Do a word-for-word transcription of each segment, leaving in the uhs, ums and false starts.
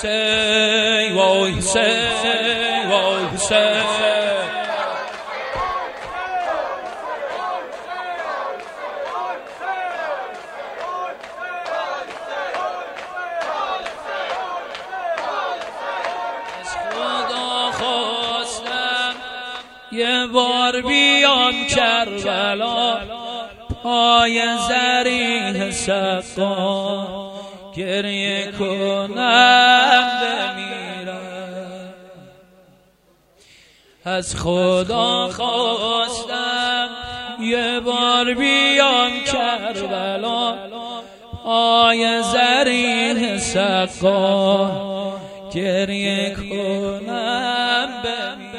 حسین وای حسین وای حسین یه بار بیام کربلا پای زریح سقا گریه کنم بمیرم از خدا خواستم یه بار بیام کربلا پای زریح سقا گریه کنم بمیرم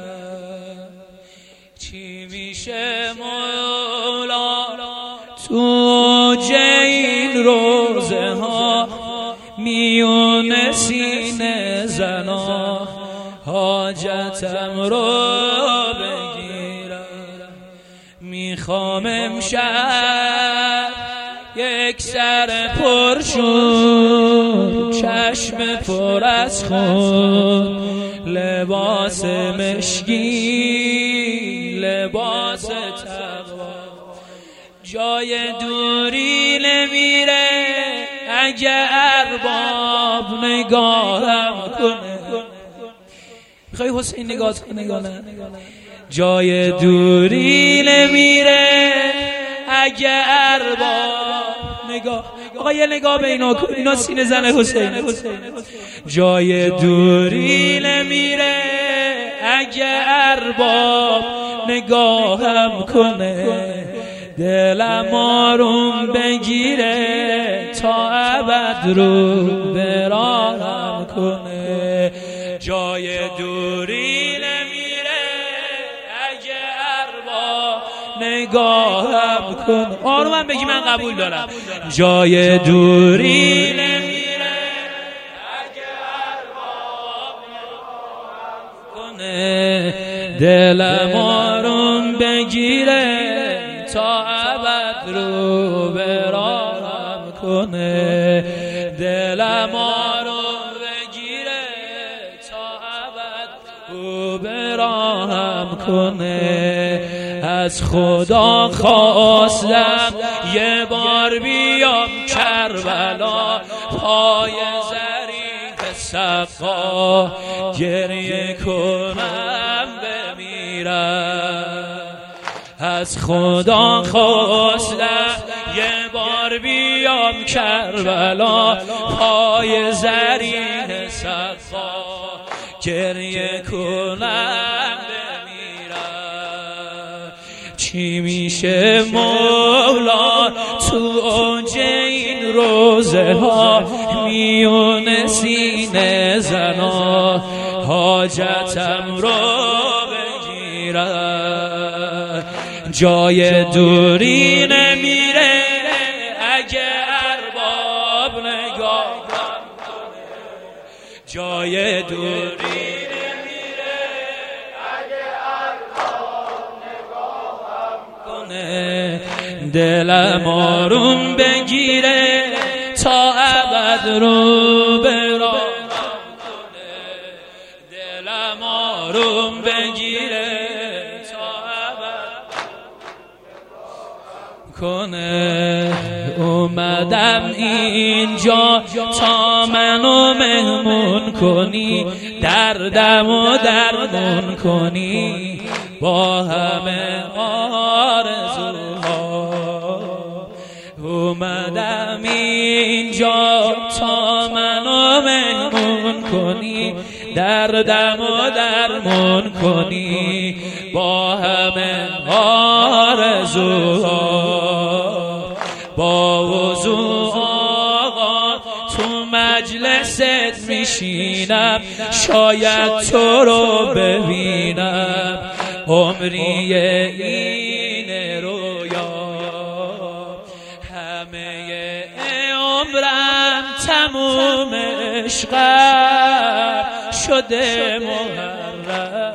چی میشه مولا تو این روزه ها میون سینه زنا حاجتم رو بگیرم میخوام امشب یک سر پرشور چشم پر از خون لباس مشکی لباس تقوا جای دوری نمیره اگه ارباب نگاهم کنه میخوای حسین نگاه کنه نگاه نه جای دوری نمیره اگه ارباب نگاه آقا یه نگاه به اینا کن اینا سینه زن حسین جای دوری نمیره اگه ارباب نگاهم کنه دلم آروم بگیره تا ابد رو براهم کنه جای دوری نمیره اگه ارباب نگاهم کنه آروم بگی من قبول دارم جای دوری نمیره اگه ارباب نگاهم کنه دلم آروم بگیره تا ابد رو براهم کنه دلم آروم بگیره تا ابد رو براهم کنه از خدا خواستم یه بار بیام کربلا پای زریح سقا گریه کنم بمیرم از خدا خواستم یه بار بیام کربلا پای زریح سقا گریه کنم بمیرم چی میشه مولا تو اوج این روزه ها میون سینه زنا حاجتم رو بگیرم جای دوری نمیره اگه ارباب نگاهم کنه جای دوری نمیره اگه ارباب نگاهم کنه دلم آروم بگیره تا ابد رو براهم کنه دلم آروم بگیره کنه اومدم اینجا تا منو مهمون کنی دردم و درمون کنی با همه آرزوها اومدم اینجا تا منو مهمون کنی دردم و درمون کنی با همه آرزوها با وضوع آقا تو مجلست میشینم شاید تو رو ببینم عمری این رویا همه عمرم تموم عشقم شده محرم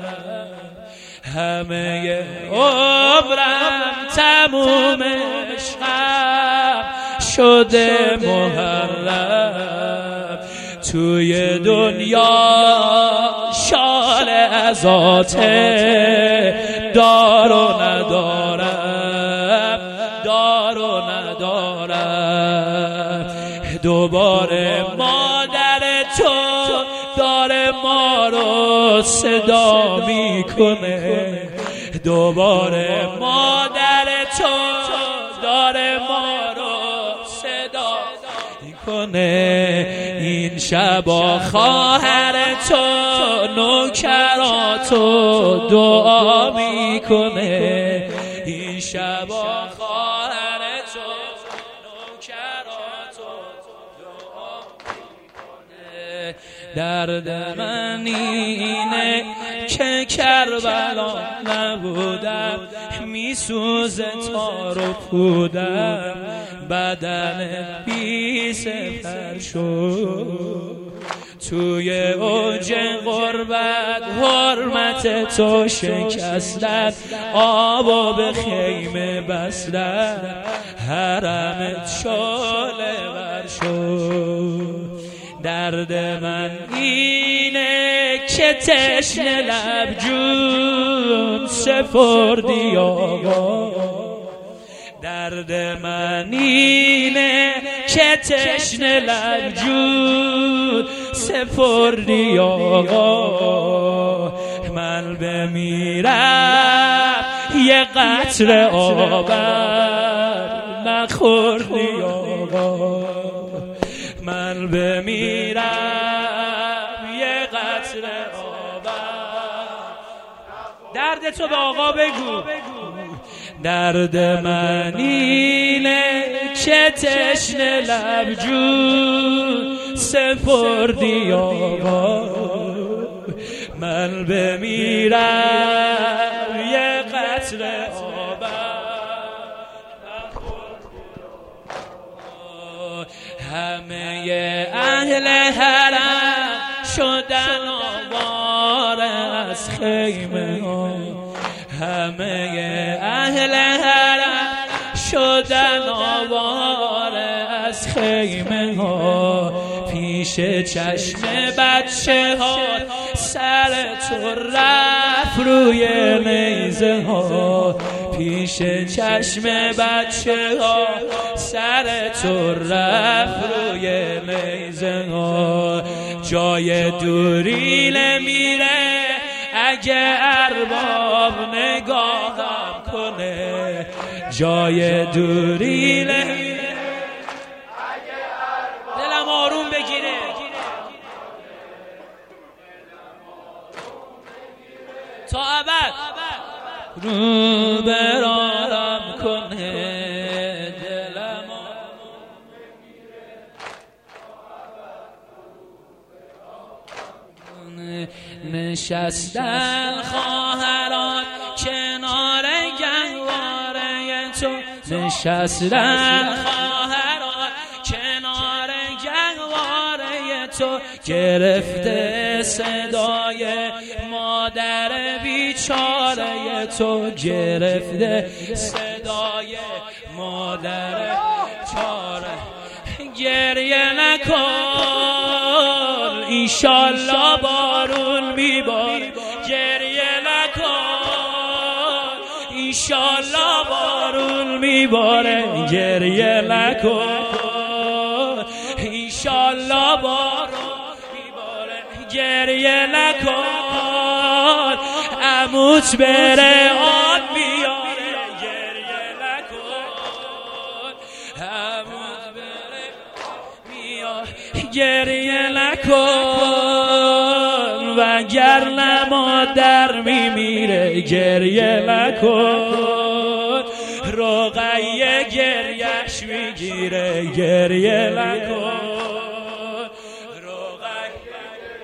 همه عمرم تموم عشقم شده محرم تو توی دنیا شال ازاته دار و ندارم، دار و ندارم. دوباره مادر تو داره ما رو صدا میکنه، دوباره مادر تو داره ما رو صدا میکنه. این شبا خواهر تو نوکراتو دعا میکنه، این شبا خواهر تو نوکراتو دعا میکنه. درد من اینه که کربلا نبودم، میسوزه تار و پودم، بدن بی سپر شد. توی اوج غربت حرمت تو شکستن، آبا به خیمه بستن، حرمت شعله ور شد. درد من اینه که تشنه لب جون سپردی آقا، درد من اینه که تشنه لب جون سپردی آقا. من بمیرم یه قطره آبر نخوردی آقا، من بمیرم یه قطره آبر. درد تو به آقا بگو، درد من اینه که تشنه لب جون سپردی آقا، من بمیرم یه قطره آبر. همه اهل حرم شدن آواره از خیمه ها، همه اهل حرم شدن آواره از خیمه ها. پیش چشم بچه ها سر تو رفت روی نیزه ها، پیش چشم بچه ها سر تو رفت روی نیزه ها. جای دوری نمیره اگه ارباب نگاهم کنه، جای دوری نمیره دلم آروم بگیره، تا ابد رو برارم کنه، دلم نشستن خواهران کنار گهواره تو، نشستن خواهران کنار گهواره تو، گرفته صدای مادر بیچاره تو، گرفته صدای مادر چاره. گریه نکن انشالله بارون میباره، گریه نکن انشالله بارون میباره، گریه نکن انشالله بارون میباره، گریه نکن عموت بره آن میاره، گریه نکن عموت بره میاره، گریه نکن وگرنه مادر میمیره، گریه نکن رقیه گریهش میگیره، گریه نکن رقیه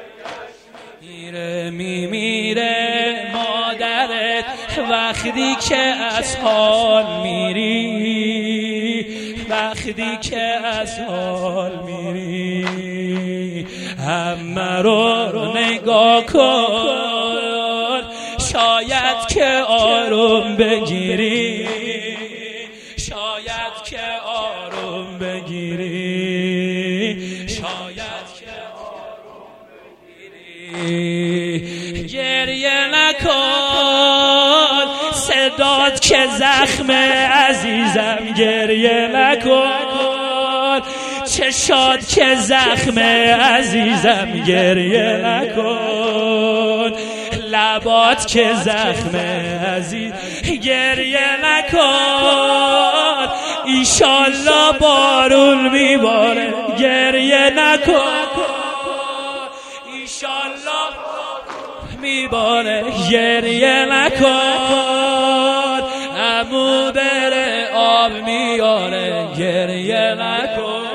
میره میمیره مادرت وقتی که از حال میری، وقتی که از حال میری. همه رو نگاه کن شاید که آروم بگیری، شاید که آروم بگیری، شاید که آروم گریه نکن صدات که زخم عزیزم، گریه نکن چشات که زخم عزیزم، گریه نکن لبات که زخم عزیز، گریه نکن ایشالله بارون میباره، گریه نکن ایشالله میباره، گریه نکن عمو بره آب میاره، گریه نکن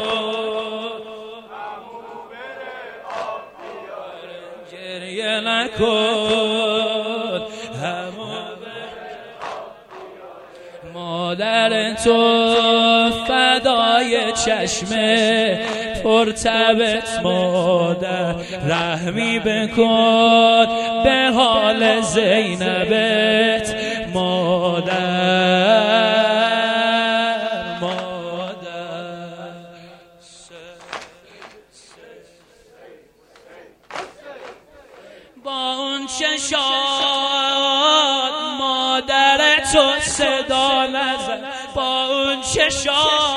گریه نکن عمو مادر تو فدای چشمه پرتبت مادر، رحمی بکن به حال زینبت مادر مادر. با اون چشات مادر تو صدا نزن، با اون چشات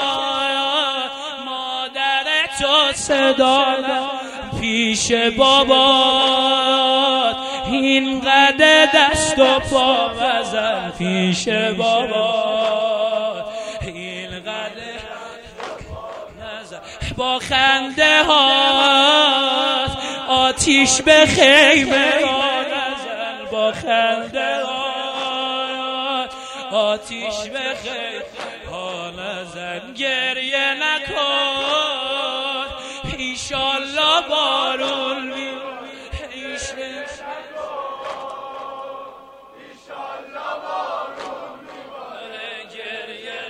مادر تو صدا نزن، پیش بابات این قد دست و پا بزن، پیش بابات این قد نزن، با خنده هات آتیش به خیمه ها نزن، با خنده هات آتیش به خیمه ها نزن، گریه نکن ایشالله بارون می ایشالله بارون میباره، گریه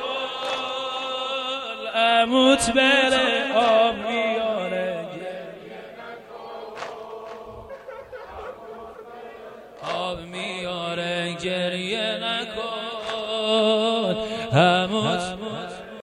نکن عموت بره آب میاره، آب میاره، گریه نکن